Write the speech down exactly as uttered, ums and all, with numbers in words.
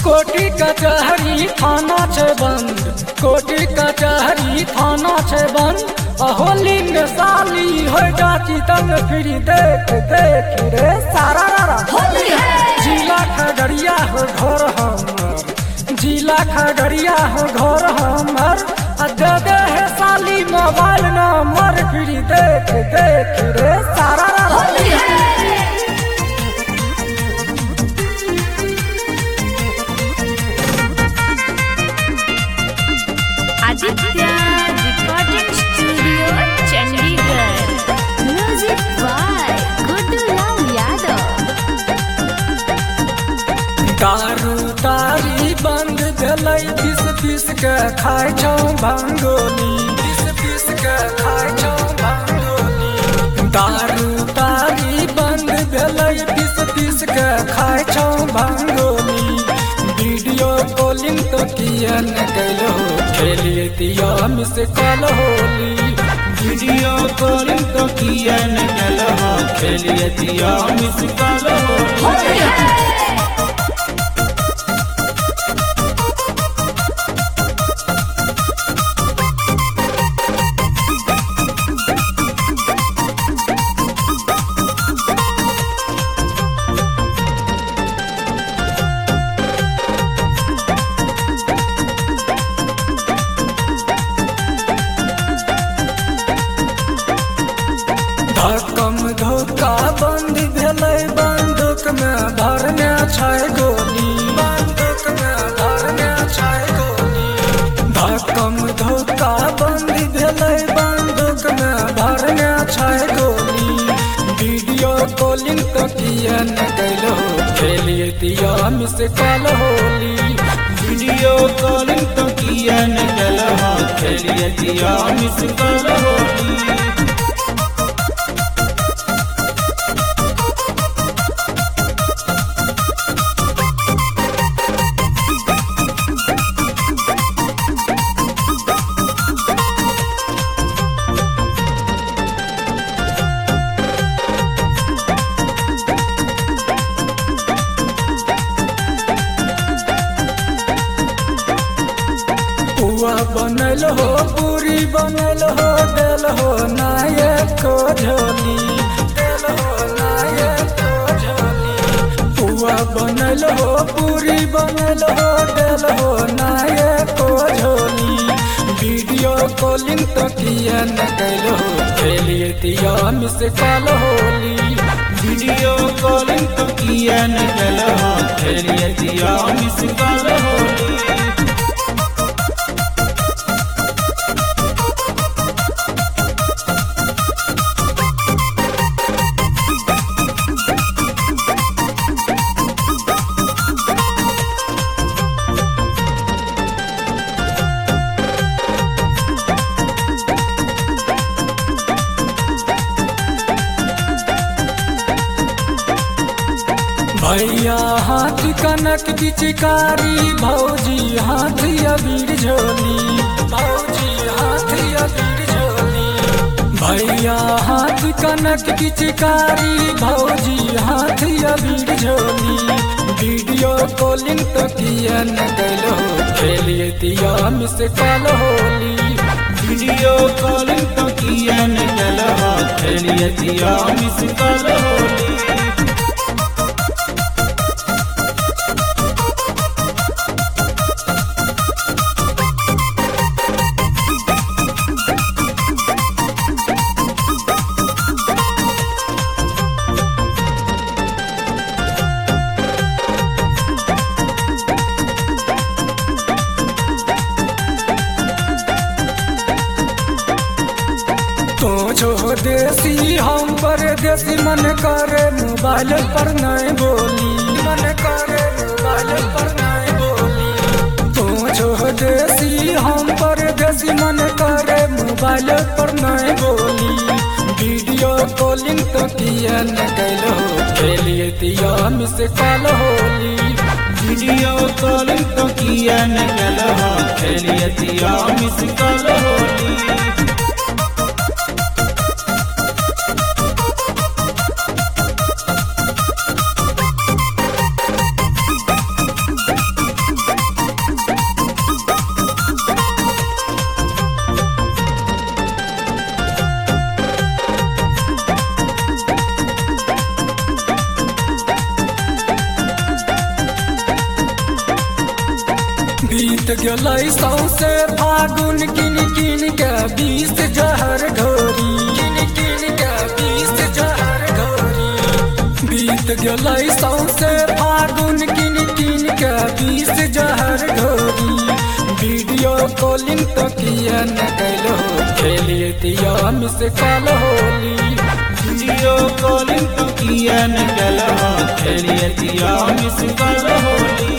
कोटी कचहरी थाना छे बंद, कोटी कचहरी थाना छे बंद। होली में साली हो जाती तंग फिर देख देख रे सारा होली है। जिला खगड़िया हो घर हमर, जिला खगड़िया हो घर हमर। दे दे है साली मोबाइल नंबर फिर देख देख रे सारा होली है। Aditya recording studio Chandigarh. Music by Guddulal Yadav. दारू तारी बंद भेलै, पीस पीस के खाइ छौ भंगोली, पीस पीस के खाइ छौ भंगोली। दारू तारी बंद भेलै, पीस पीस के खाइ छौ भंगोली। वीडियो कॉलिंग तो किया न कैलो, खेलिए दिया miss call Holi. Video calling तो किया न कैलो, खेलिए दिया मिस कॉल होली। होली है। धक्कम धोखा बंद भेलै, बंदूक में भरने छै गोली, बंदूक में भरने छै गोली। धक्कम धोखा बंद भेलै, बंदूक में भरने छै गोली। वीडियो कॉलिंग तो किया न कैलो, खेलिए दिया miss call Holi. Video calling तो किया न कैलो, खेलिए दिया मिस कॉल होली। पुआ बनल हो, पूरी बनल हो, देल हो नायक को झोली, देल हो नायक को झोली। पुआ बनल हो, पूरी बनल हो, देल हो नायक को झोली। वीडियो कॉलिंग तो किया न कैलो, खेलिए दिया miss call Holi. Video calling तो किया न कैलो, खेलिए दिया मिस कॉल होली। भैया हाथ कनक पिचकारी, भौजी हाथ अबीर झोली, भौजी हाथ अबीर झोली। भैया हाथ कनक पिचकारी, भौजी हाथ अबीर झोली। वीडियो कॉलिंग तो किया न कैलो, खेलिए दिया miss call Holi. Video calling तो किया न कैलो, खेलिए दिया मिस कॉल होली। तो जो देसी हम परदेसी, मन करे मोबाइल पर नहीं बोली, मन करे मोबाइल पर नहीं बोली। तो जो देसी हम परदेसी, मन करे मोबाइल पर नहीं बोली। वीडियो कॉलिंग तो किया न कैलो, खेलिए दिया miss call Holi. Video calling तो किया न कैलो, खेलिए दिया मिस कॉल होली। बीत गलै सौसे फागुन किन किन के बीस जहर ढोरी किन किन के बीस जहर ढोरी बीत गलै सौसे फागुन किन किन के बीस जहर ढोरी वीडियो कॉलिंग तो किया न कैलो खेलिए दिया miss call Holi video calling तो किया न कल हो खेलिए दिया मिस कॉल होली